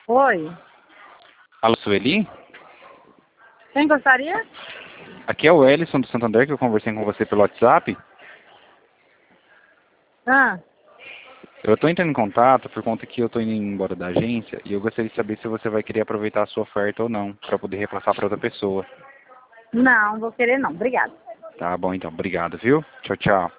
Oi. Alô, Sueli? Quem gostaria? Aqui é o Ellison do Santander, que eu conversei com você pelo WhatsApp. Ah, Eu estou entrando em contato por conta que eu estou indo embora da agência e eu gostaria de saber se você vai querer aproveitar a sua oferta ou não, para poder repassar para outra pessoa. não vou querer não. Obrigada. Tá bom, então. Obrigado, viu? Tchau, tchau.